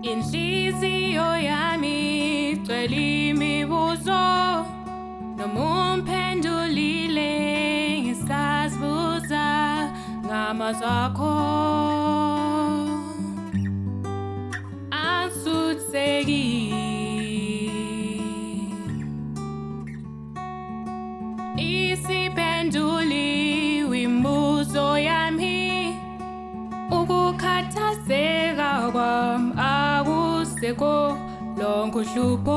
Inhliziyo yami igcwele imibuzo, noma umphendulile ngisazibuza ngamazwi akho. Angisuthiseki, isiphenduliwe imibuzo yami, ukukhathazeka kwami akusekho, lonke uhlupho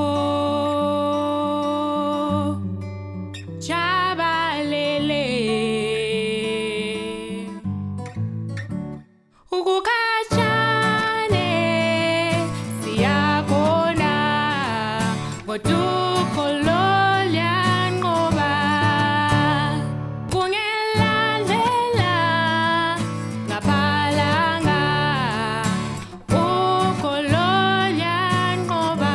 jabalele. Ukukhatshane siyabona, kodwa ukholo luyanqoba. Kungelandlela ngaphalanga, ukholo luyanqoba,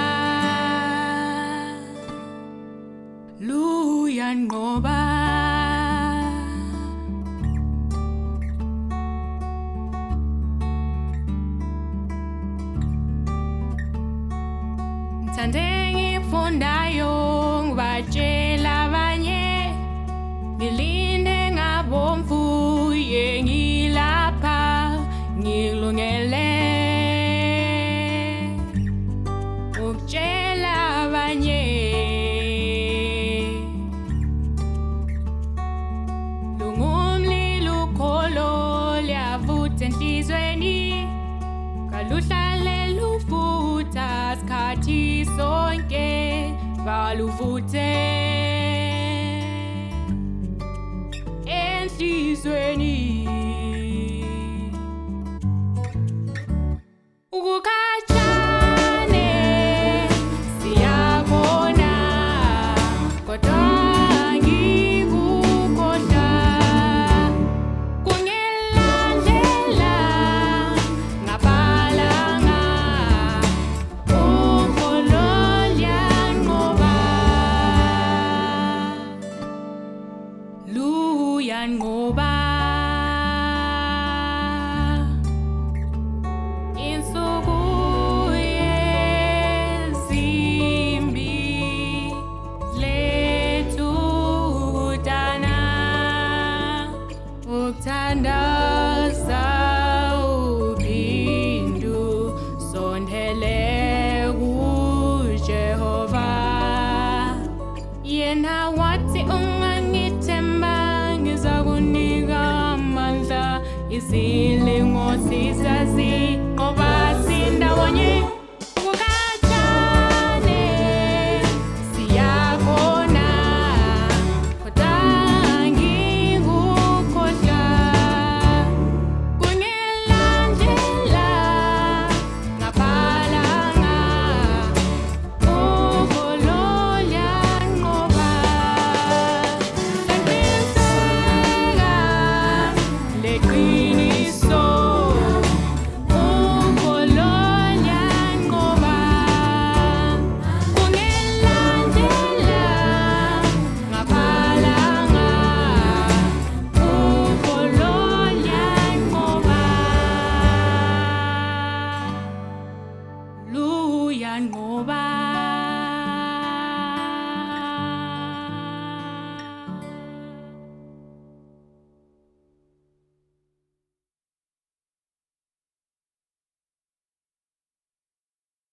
luyanqoba. Ngithande ngifundayo ngibatshela abanye, ngilinde ngabomvu ngilapha ngilungele ukutshela abanye. Lungumlilo ukholo luyavutha enhlizweni, kaluhlale luvutha sikhathi sonke, kaluvuthe enhlizweni. Ukukhatshane siyabona, kodwa ngikukhohlwa. Kungelandlela ngaphalanga, ukholo luyanqoba, luyanqoba. Insuku ezimbi lethukutana, ukuthandaza uphindu sondele kuJehova. Yena wathi ungangithemba ngizakunika amandla, izile